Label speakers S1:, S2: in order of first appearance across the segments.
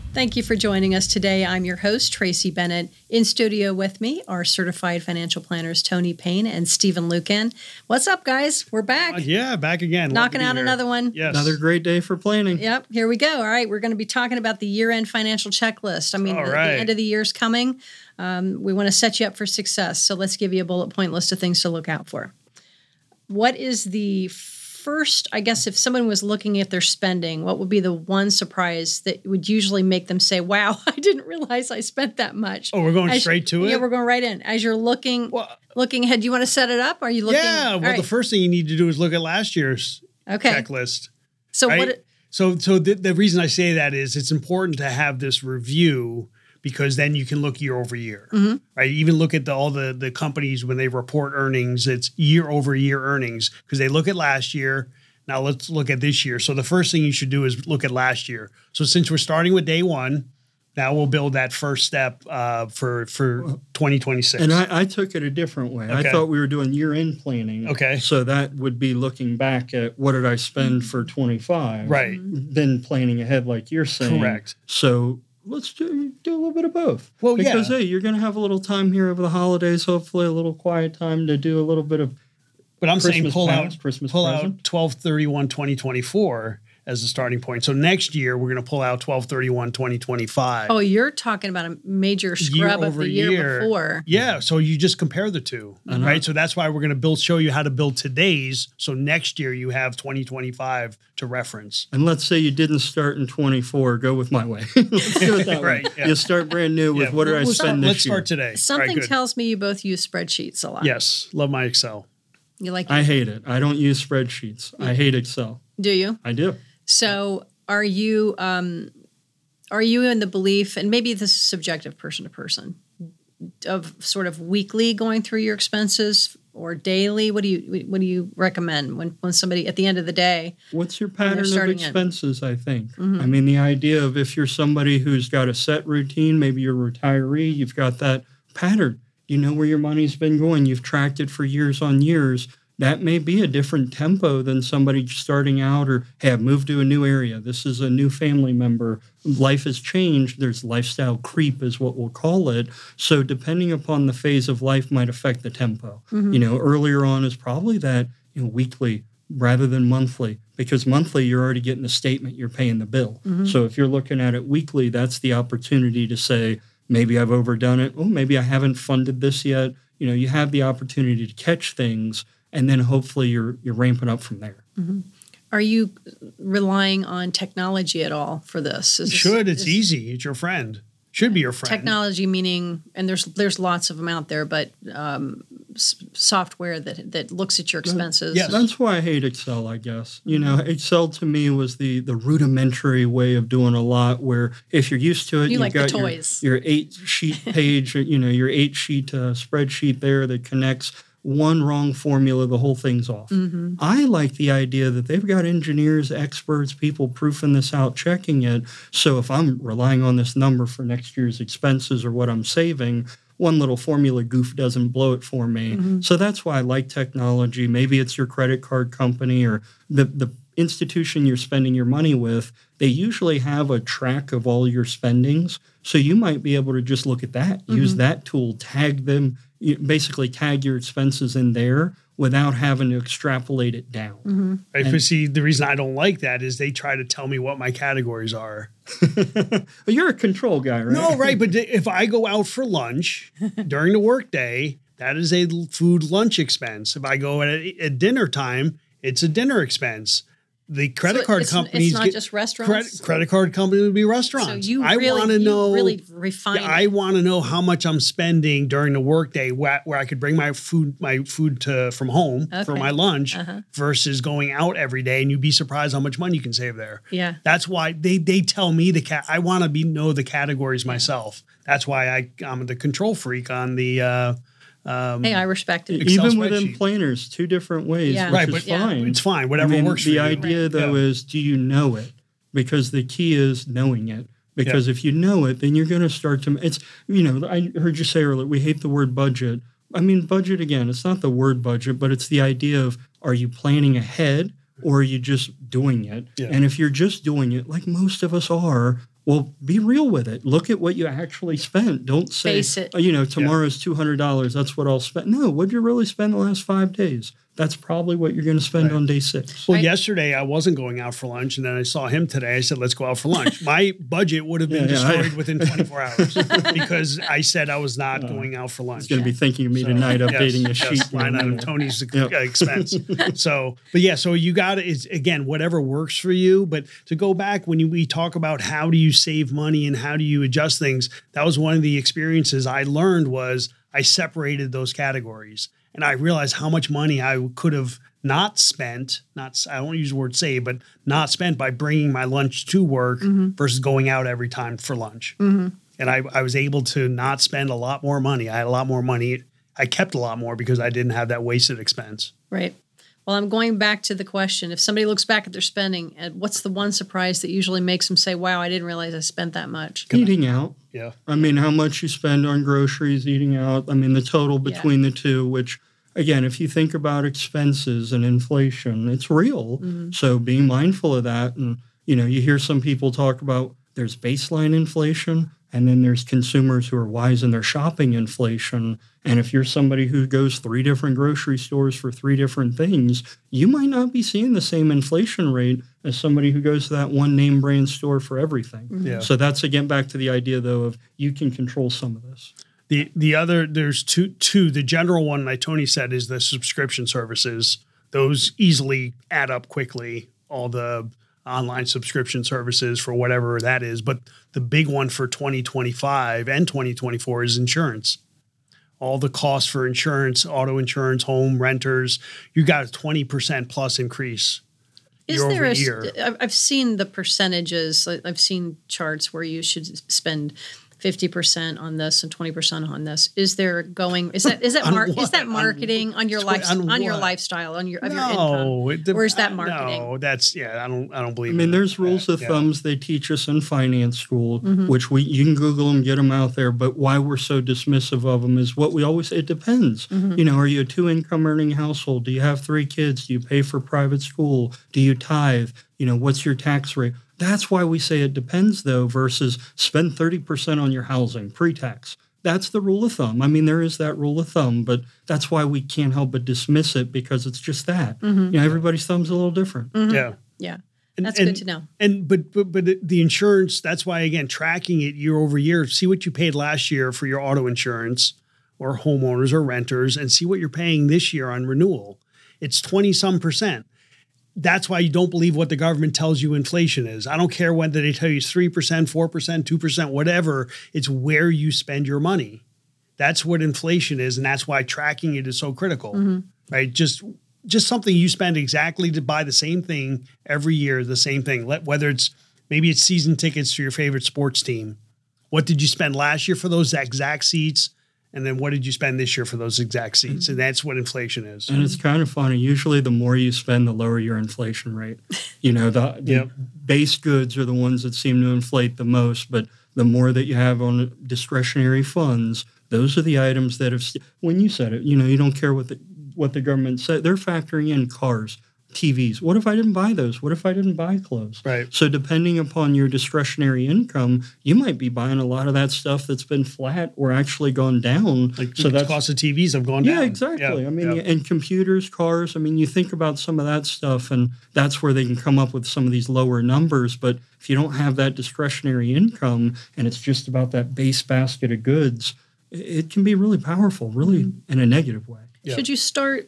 S1: Thank you for joining us today. I'm your host, Tracy Bennett. In studio with me are certified financial planners Tony Payne and Stephen Lucan. What's up, guys? We're back.
S2: Back again.
S1: Knocking out another one.
S2: Yes.
S3: Another great day for planning.
S1: Yep, here we go. All right, we're going to be talking about the year-end financial checklist. I mean, the end of the year's coming. We want to set you up for success. So let's give you a bullet point list of things to look out for. What is the first, I guess, if someone was looking at their spending, what would be the one surprise that would usually make them say, wow, I didn't realize I spent that much?
S2: Oh, we're going straight to it?
S1: Yeah, we're going right in. As you're looking ahead, do you want to set it up? Are you looking?
S2: Yeah, well, the first thing you need to do is look at last year's checklist.
S1: So
S2: right? The reason I say that is it's important to have this review because then you can look year over year, right? Even look at all the companies when they report earnings, it's year over year earnings because they look at last year. Now let's look at this year. So the first thing you should do is look at last year. So since we're starting with day one, now we'll build that first step for 2026.
S3: And I took it a different way.
S2: Okay.
S3: I thought we were doing year-end planning.
S2: Okay.
S3: So that would be looking back at what did I spend for 25.
S2: Right.
S3: Then planning ahead like you're saying.
S2: Correct.
S3: So let's do a little bit of both.
S2: Well,
S3: because, hey, you're going to have a little time here over the holidays, hopefully a little quiet time to do a little bit of
S2: But I'm saying pull out
S3: present.
S2: 12/31/2024 as the starting point. So next year, we're going to pull out 12/31/2025.
S1: Oh, you're talking about a major scrub of the year before.
S2: Yeah, so you just compare the two, right? So that's why we're going to show you how to build today's. So next year you have 2025 to reference.
S3: And let's say you didn't start in 24, go with my way. Let's do it that way.
S2: Yeah.
S3: You start brand new with what did I spend this
S2: Let's
S3: year?
S2: start today.
S1: Something tells me you both use spreadsheets a lot.
S2: Yes, love my Excel.
S1: You like it?
S3: I hate it. I don't use spreadsheets. I hate Excel.
S1: Do you?
S3: I do.
S1: So are you in the belief, and maybe this is subjective person to person, of sort of weekly going through your expenses or daily? What do you recommend when somebody at the end of the day?
S3: What's your pattern of expenses, I think? I mean, the idea of if you're somebody who's got a set routine, maybe you're a retiree, you've got that pattern. You know where your money's been going. You've tracked it for years on years. That may be a different tempo than somebody starting out or, hey, I've moved to a new area. This is a new family member. Life has changed. There's lifestyle creep is what we'll call it. So depending upon the phase of life might affect the tempo. Earlier on is probably that weekly rather than monthly because monthly you're already getting a statement. You're paying the bill. So if you're looking at it weekly, that's the opportunity to say, maybe I've overdone it. Oh, maybe I haven't funded this yet. You have the opportunity to catch things. And then hopefully you're ramping up from there.
S1: Are you relying on technology at all for this?
S2: It's easy. It's your friend. Should be your friend.
S1: Technology meaning, and there's lots of them out there, but software that looks at your expenses.
S3: Yeah, that's why I hate Excel, I guess. Excel to me was the rudimentary way of doing a lot where if you're used to it,
S1: you've
S3: got
S1: the toys.
S3: Your 8-sheet page, your 8-sheet spreadsheet there that connects one wrong formula, the whole thing's off. I like the idea that they've got engineers, experts, people proofing this out, checking it. So if I'm relying on this number for next year's expenses or what I'm saving, one little formula goof doesn't blow it for me. So that's why I like technology. Maybe it's your credit card company or the institution you're spending your money with. They usually have a track of all your spendings. So you might be able to just look at that, use that tool, tag them, basically tag your expenses in there without having to extrapolate it down.
S2: Right, but see, the reason I don't like that is they try to tell me what my categories are.
S3: You're a control guy, right?
S2: No, right, but if I go out for lunch during the workday, that is a food lunch expense. If I go at dinner time, it's a dinner expense. The credit card companies,
S1: it's not just restaurants.
S2: Credit card company would be restaurants.
S1: So I want to refine.
S2: Yeah, I want to know how much I'm spending during the workday, where I could bring my food from home for my lunch, versus going out every day, and you'd be surprised how much money you can save there.
S1: Yeah,
S2: that's why they tell me I want to know the categories myself. That's why I'm the control freak on the.
S1: Hey, I respect it.
S3: Even within planners, two different ways, which is fine.
S2: It's fine. Whatever works for you.
S3: The idea, though, is do you know it? Because the key is knowing it. Because if you know it, then you're going to start to – it's I heard you say earlier, we hate the word budget. I mean, budget, again, it's not the word budget, but it's the idea of are you planning ahead or are you just doing it? Yeah. And if you're just doing it, like most of us are, Well, be real with it. Look at what you actually spent. Don't say,
S1: Face it.
S3: Tomorrow's $200. That's what I'll spend. No, what did you really spend the last 5 days? That's probably what you're going to spend on day 6.
S2: Well, yesterday I wasn't going out for lunch, and then I saw him today. I said, let's go out for lunch. My budget would have been destroyed within 24 hours because I said I was not going out for lunch.
S3: He's going to be thinking of me tonight, updating a sheet.
S2: Line on Tony's expense. So you got to, it's again, whatever works for you. But to go back, when we talk about how do you save money and how do you adjust things, that was one of the experiences I learned was I separated those categories. And I realized how much money I could have not spent, I don't use the word save, but not spent by bringing my lunch to work versus going out every time for lunch. And I was able to not spend a lot more money. I had a lot more money. I kept a lot more because I didn't have that wasted expense.
S1: Right. Well, I'm going back to the question. If somebody looks back at their spending, what's the one surprise that usually makes them say, wow, I didn't realize I spent that much?
S3: Eating out.
S2: Yeah.
S3: I mean, how much you spend on groceries, eating out. I mean, the total between the two, which, again, if you think about expenses and inflation, it's real. So being mindful of that. And, you hear some people talk about there's baseline inflation and then there's consumers who are wise in their shopping inflation. And if you're somebody who goes 3 different grocery stores for 3 different things, you might not be seeing the same inflation rate as somebody who goes to that one name brand store for everything.
S2: Yeah.
S3: So that's, again, back to the idea, though, of you can control some of this.
S2: The other, there's two. The general one, like Tony said, is the subscription services. Those easily add up quickly, all the online subscription services for whatever that is. But the big one for 2025 and 2024 is insurance. All the costs for insurance, auto insurance, home renters, you got a 20% plus increase.
S1: Is there I've seen the percentages. I've seen charts where you should spend 50% on this and 20% on this. Is that marketing on your lifestyle, on your income? Where's that marketing?
S2: No, that's I don't believe.
S3: I mean, there's rules of thumbs they teach us in finance school, which you can Google them, get them out there. But why we're so dismissive of them is what we always say. It depends. Are you a 2-income earning household? Do you have 3 kids? Do you pay for private school? Do you tithe? What's your tax rate? That's why we say it depends, though, versus spend 30% on your housing pre-tax. That's the rule of thumb. I mean, there is that rule of thumb, but that's why we can't help but dismiss it because it's just that. Everybody's thumb's a little different.
S1: Yeah. That's good to know.
S2: But the insurance, that's why, again, tracking it year over year, see what you paid last year for your auto insurance or homeowners or renters and see what you're paying this year on renewal. It's 20-some%. That's why you don't believe what the government tells you inflation is. I don't care whether they tell you it's 3%, 4%, 2%, whatever. It's where you spend your money. That's what inflation is, and that's why tracking it is so critical, right? Just something you spend exactly to buy the same thing every year, the same thing. Whether maybe it's season tickets to your favorite sports team. What did you spend last year for those exact seats? And then what did you spend this year for those exact seats? And that's what inflation is.
S3: And it's kind of funny. Usually the more you spend, the lower your inflation rate. The base goods are the ones that seem to inflate the most. But the more that you have on discretionary funds, those are the items that have, when you said it, you don't care what the government said. They're factoring in cars, TVs. What if I didn't buy those? What if I didn't buy clothes?
S2: Right.
S3: So depending upon your discretionary income, you might be buying a lot of that stuff that's been flat or actually gone down.
S2: So the cost of TVs have gone down.
S3: Yeah, exactly. I mean, and computers, cars. I mean, you think about some of that stuff, and that's where they can come up with some of these lower numbers. But if you don't have that discretionary income and it's just about that base basket of goods, it can be really powerful, really in a negative way.
S1: Yeah. Should you start...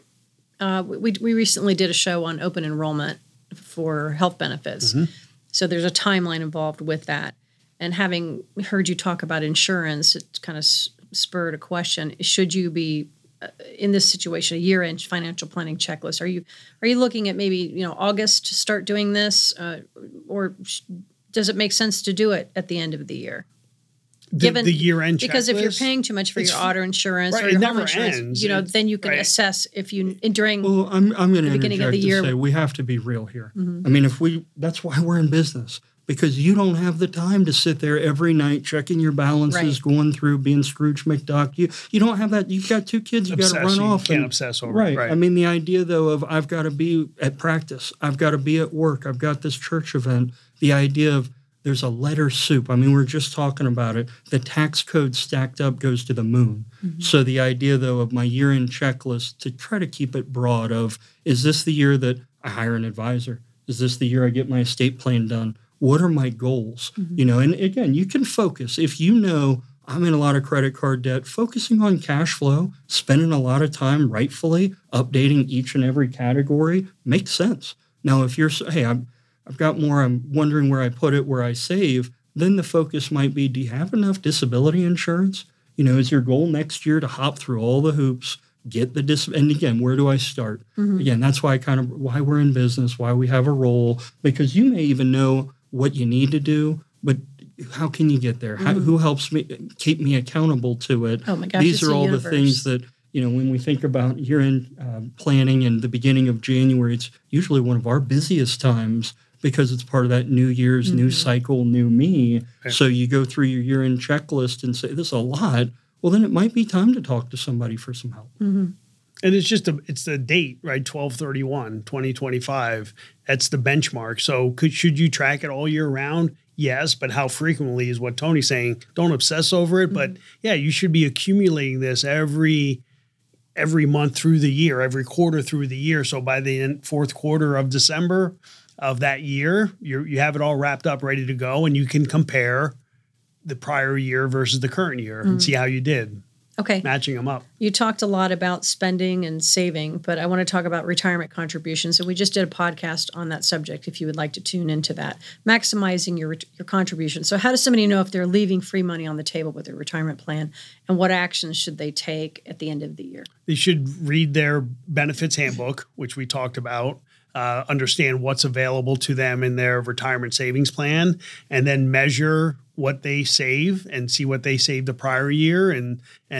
S1: We recently did a show on open enrollment for health benefits. So there's a timeline involved with that. And having heard you talk about insurance, it kind of spurred a question. Should you be, in this situation, a year-end financial planning checklist? Are you looking at maybe August to start doing this? Or does it make sense to do it at the end of the year?
S2: Given the year-end checklist?
S1: Because if you're paying too much for your auto insurance or your home insurance, then you can assess if you during.
S3: Well, I'm going to interject to say we have to be real here. I mean, that's why we're in business, because you don't have the time to sit there every night checking your balances, going through being Scrooge McDuck. You don't have that. You've got 2 kids. You got to run off.
S2: You can't obsess over.
S3: Right. I mean, the idea though of I've got to be at practice. I've got to be at work. I've got this church event. The idea of there's a letter soup. I mean, we're just talking about it. The tax code stacked up goes to the moon. Mm-hmm. So the idea, though, of my year-end checklist, to try to keep it broad of, is this the year that I hire an advisor? Is this the year I get my estate plan done? What are my goals? Mm-hmm. And again, you can focus. If you know I'm in a lot of credit card debt, focusing on cash flow, spending a lot of time rightfully updating each and every category makes sense. Now, if you're, hey, I've got more, I'm wondering where I put it, where I save, then the focus might be, do you have enough disability insurance? Is your goal next year to hop through all the hoops, get the and again, where do I start? Mm-hmm. Again, that's why why we're in business, why we have a role, because you may even know what you need to do, but how can you get there? Mm-hmm. Who helps me keep me accountable to it?
S1: Oh my gosh,
S3: these are all the things that, when we think about year-end planning and the beginning of January, it's usually one of our busiest times because it's part of that New Year's, mm-hmm. new cycle, new me. Okay. So you go through your year-end checklist and say, this is a lot. Well, then it might be time to talk to somebody for some help.
S2: Mm-hmm. And it's the date, right? 12/31/2025. That's the benchmark. So should you track it all year round? Yes, but how frequently is what Tony's saying. Don't obsess over it. Mm-hmm. But yeah, you should be accumulating this every month through the year, every quarter through the year. So by the fourth quarter of December of that year, you have it all wrapped up, ready to go, and you can compare the prior year versus the current year and see how you did.
S1: Okay.
S2: Matching them up.
S1: You talked a lot about spending and saving, but I want to talk about retirement contributions. And we just did a podcast on that subject if you would like to tune into that. Maximizing your contribution. So how does somebody know if they're leaving free money on the table with their retirement plan, and what actions should they take at the end of the year?
S2: They should read their benefits handbook, which we talked about. Understand what's available to them in their retirement savings plan, and then measure what they save and see what they saved the prior year and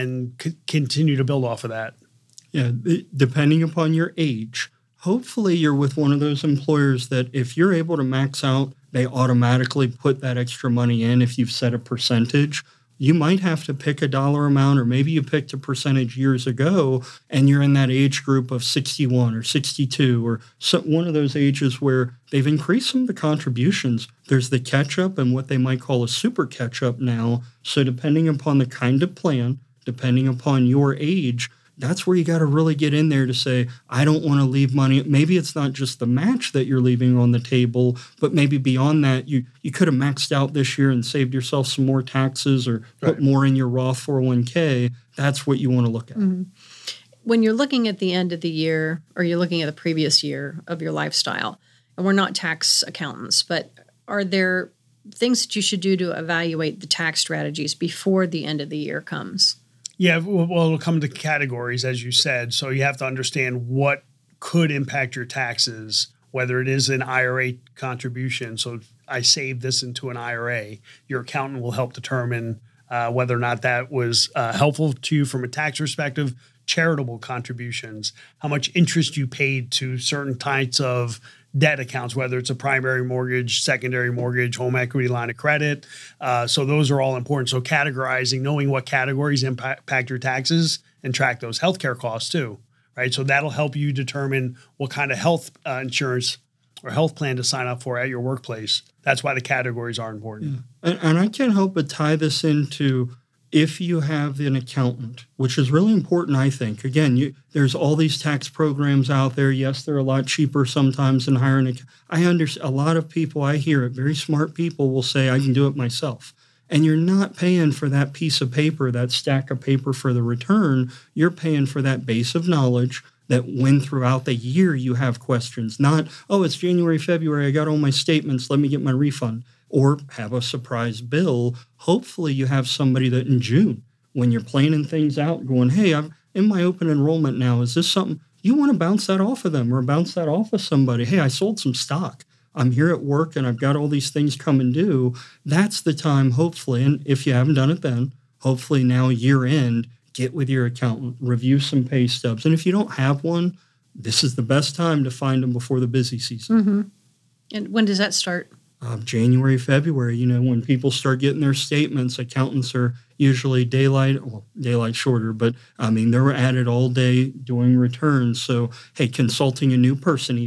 S2: continue to build off of that.
S3: Yeah, depending upon your age, hopefully you're with one of those employers that if you're able to max out, they automatically put that extra money in if you've set a percentage. You might have to pick a dollar amount, or maybe you picked a percentage years ago and you're in that age group of 61 or 62 or one of those ages where they've increased some of the contributions. There's the catch-up and what they might call a super catch-up now. So depending upon the kind of plan, depending upon your age, that's where you got to really get in there to say, I don't want to leave money. Maybe it's not just the match that you're leaving on the table, but maybe beyond that, you could have maxed out this year and saved yourself some more taxes or put more in your Roth 401k. That's what you want to look at.
S1: Mm-hmm. When you're looking at the end of the year, or you're looking at the previous year of your lifestyle, and we're not tax accountants, but are there things that you should do to evaluate the tax strategies before the end of the year comes?
S2: Yeah, well, it'll come to categories, as you said. So you have to understand what could impact your taxes, whether it is an IRA contribution. So I saved this into an IRA. Your accountant will help determine whether or not that was helpful to you from a tax perspective. Charitable contributions, how much interest you paid to certain types of debt accounts, whether it's a primary mortgage, secondary mortgage, home equity line of credit. So those are all important. So categorizing, knowing what categories impact your taxes, and track those healthcare costs too, right? So that'll help you determine what kind of health insurance or health plan to sign up for at your workplace. That's why the categories are important.
S3: Yeah. And I can't help but tie this into if you have an accountant, which is really important, I think. Again, there's all these tax programs out there. Yes, they're a lot cheaper sometimes than hiring an accountant. I understand a lot of people, I hear it, very smart people will say, I can do it myself. And you're not paying for that piece of paper, that stack of paper for the return. You're paying for that base of knowledge that when throughout the year you have questions. Not, oh, it's January, February, I got all my statements, let me get my refund. Or have a surprise bill. Hopefully you have somebody that in June, when you're planning things out, going, hey, I'm in my open enrollment now. Is this something you want to bounce that off of them or bounce that off of somebody? Hey, I sold some stock. I'm here at work and I've got all these things coming due. That's the time, hopefully. And if you haven't done it then, hopefully now year end, get with your accountant, review some pay stubs. And if you don't have one, this is the best time to find them before the busy season.
S1: Mm-hmm. And when does that start?
S3: January, February, when people start getting their statements, accountants are usually daylight shorter, but they're at it all day doing returns. So, hey, consulting a new person even,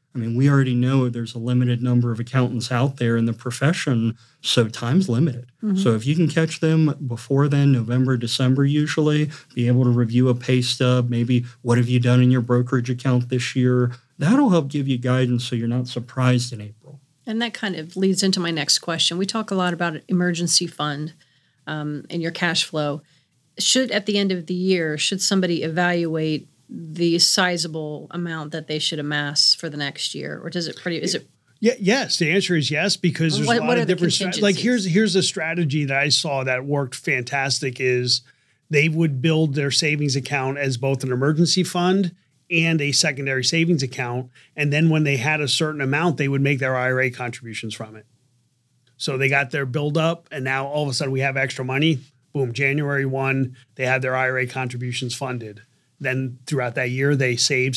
S3: I mean, we already know there's a limited number of accountants out there in the profession, so time's limited. So if you can catch them before then, November, December usually, be able to review a pay stub, maybe what have you done in your brokerage account this year, that'll help give you guidance so you're not surprised in April.
S1: And that kind of leads into my next question. We talk a lot about an emergency fund and your cash flow. At the end of the year, should somebody evaluate the sizable amount that they should amass for the next year, or is it?
S2: Yeah, yes. The answer is yes, because there's a lot of different like here's a strategy that I saw that worked fantastic is they would build their savings account as both an emergency fund and a secondary savings account, and then when they had a certain amount, they would make their IRA contributions from it. So they got their build up, and now all of a sudden we have extra money. Boom, January 1, they had their IRA contributions funded. Then throughout that year, they save.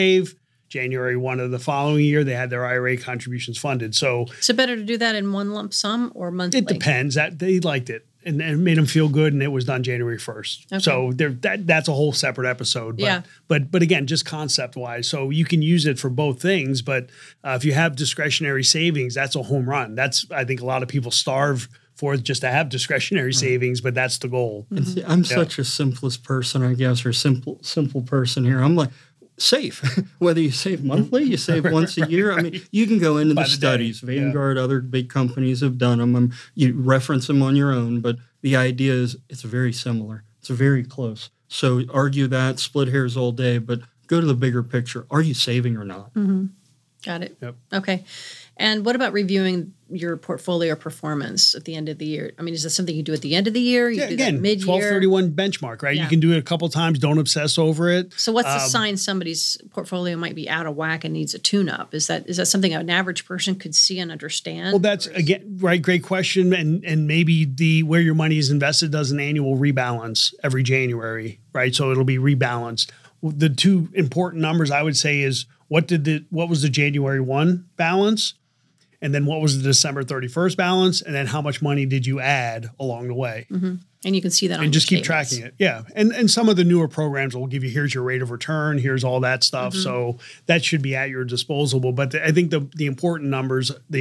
S2: January 1 of the following year, they had their IRA contributions funded. So
S1: is it better to do that in one lump sum or monthly?
S2: It depends. That they liked it, and it made them feel good, and it was done January 1st. Okay. So that's a whole separate episode. But, but again, just concept-wise. So you can use it for both things, but if you have discretionary savings, that's a home run. That's, I think a lot of people starve for just to have discretionary savings, but that's the goal.
S3: See, I'm such a simplest person, I guess, or simple person here. I'm like, save. Whether you save monthly, you save once a year. I mean, you can go into the studies. Vanguard, other big companies have done them. You reference them on your own, but the idea is it's very similar. It's very close. So argue that, split hairs all day, but go to the bigger picture. Are you saving or not?
S1: Got it.
S2: Yep.
S1: Okay. And what about reviewing your portfolio performance at the end of the year? I mean, is that something you do at the end of the year? You do
S2: again,
S1: that mid-year?
S2: 12/31 benchmark, right? Yeah. You can do it a couple times. Don't obsess over it.
S1: So what's the sign somebody's portfolio might be out of whack and needs a tune-up? Is that something an average person could see and understand?
S2: Well, that's, again, right, great question. And maybe where your money is invested does an annual rebalance every January, right? So it'll be rebalanced. The two important numbers I would say is what was the January 1 balance? And then what was the December 31st balance? And then how much money did you add along the way?
S1: And you can see that on
S2: and just keep tracking it. Yeah. And some of the newer programs will give you, here's your rate of return, here's all that stuff. So that should be at your disposal. But I think the important number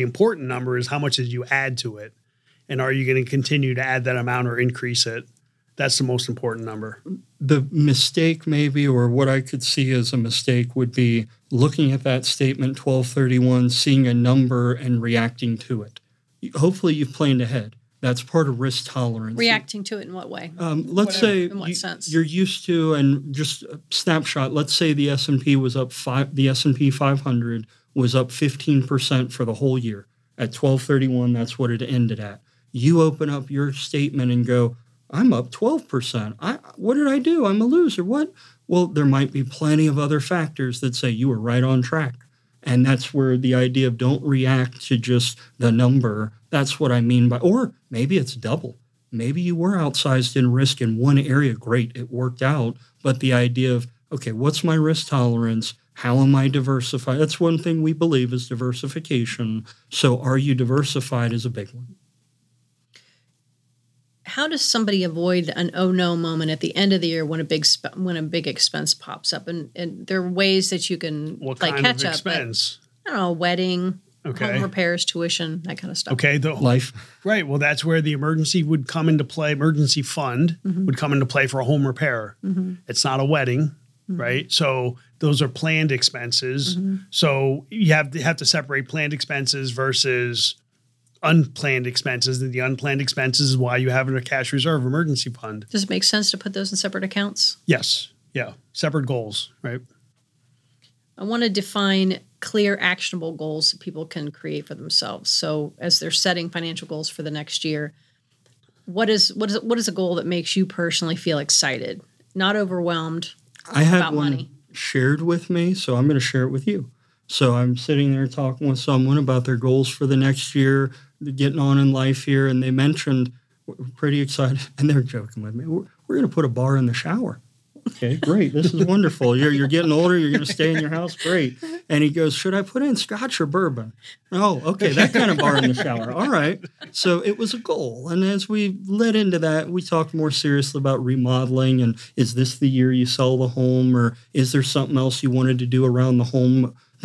S2: is how much did you add to it? And are you going to continue to add that amount or increase it? That's the most important number.
S3: The mistake maybe, or what I could see as a mistake would be looking at that statement 1231, seeing a number and reacting to it. Hopefully you've planned ahead. That's part of risk tolerance.
S1: Reacting to it in what way?
S3: Let's say
S1: in what sense?
S3: You're used to, and just a snapshot, let's say the S&P was up the S&P 500 was up 15% for the whole year. At 1231, that's what it ended at. You open up your statement and go, I'm up 12%. What did I do? I'm a loser. What? Well, there might be plenty of other factors that say you were right on track. And that's where the idea of don't react to just the number. That's what I mean by, or maybe it's double. Maybe you were outsized in risk in one area. Great, it worked out. But the idea of, okay, what's my risk tolerance? How am I diversified? That's one thing we believe is diversification. So are you diversified is a big one.
S1: How does somebody avoid an oh no moment at the end of the year when a big expense pops up? And there are ways that you can catch up.
S2: Expense?
S1: I don't know, wedding, home repairs, tuition, that kind of stuff.
S2: Okay,
S3: life.
S2: Right. Well, that's where the emergency would come into play. Emergency fund would come into play for a home repair. It's not a wedding, right? So those are planned expenses. So you have to separate planned expenses versus unplanned expenses, and the unplanned expenses is why you have a cash reserve emergency fund.
S1: Does it make sense to put those in separate accounts?
S2: Yes. Yeah. Separate goals, right?
S1: I want to define clear, actionable goals that people can create for themselves. So as they're setting financial goals for the next year, what is a goal that makes you personally feel excited, not overwhelmed about money?
S3: Shared with me, so I'm going to share it with you. So I'm sitting there talking with someone about their goals for the next year, getting on in life here, and they mentioned, we're pretty excited, and they're joking with me, we're going to put a bar in the shower. Okay, great. This is wonderful. You're getting older. You're going to stay in your house. Great. And he goes, should I put in scotch or bourbon? Oh, okay, that kind of bar in the shower. All right. So it was a goal. And as we led into that, we talked more seriously about remodeling, and is this the year you sell the home, or is there something else you wanted to do around the home that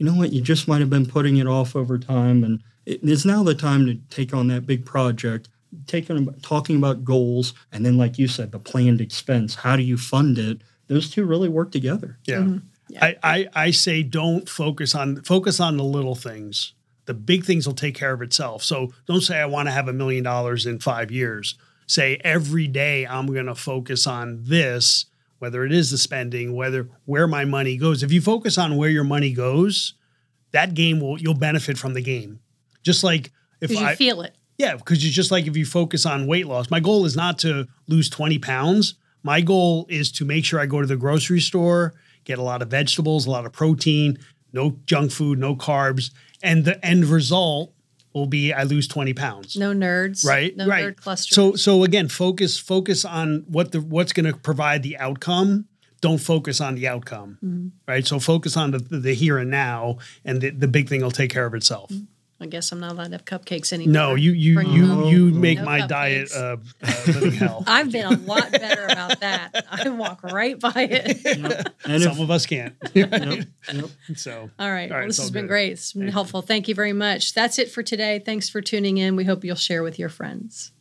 S3: you know what, you just might have been putting it off over time, and it is now the time to take on that big project, talking about goals, and then, like you said, the planned expense. How do you fund it? Those two really work together.
S2: Yeah. Mm-hmm. Yeah. I say don't focus on the little things. The big things will take care of itself. So don't say I want to have $1 million in 5 years. Say every day I'm going to focus on this, whether it is the spending, where my money goes. If you focus on where your money goes, that you'll benefit from the game. Just like if
S1: you feel it.
S2: Yeah, because it's just like if you focus on weight loss. My goal is not to lose 20 pounds. My goal is to make sure I go to the grocery store, get a lot of vegetables, a lot of protein, no junk food, no carbs. And the end result will be I lose 20 pounds.
S1: No nerds.
S2: Right?
S1: No
S2: right.
S1: nerd clusters.
S2: So again, focus on what's going to provide the outcome. Don't focus on the outcome. Mm-hmm. Right? So focus on the here and now, and the big thing will take care of itself. Mm-hmm.
S1: I guess I'm not allowed to have cupcakes anymore.
S2: No, you make no my diet living hell.
S1: I've been a lot better about that. I walk right by it.
S2: Yep. And some of us can't.
S1: Yep. So, all right. Well, this has been great. It's been helpful. Thank you very much. That's it for today. Thanks for tuning in. We hope you'll share with your friends.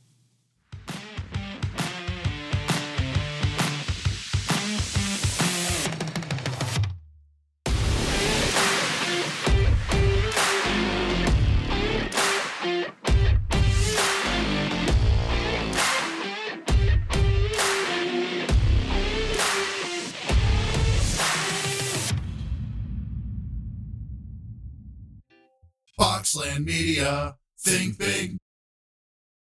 S4: Boxland Media. Think big.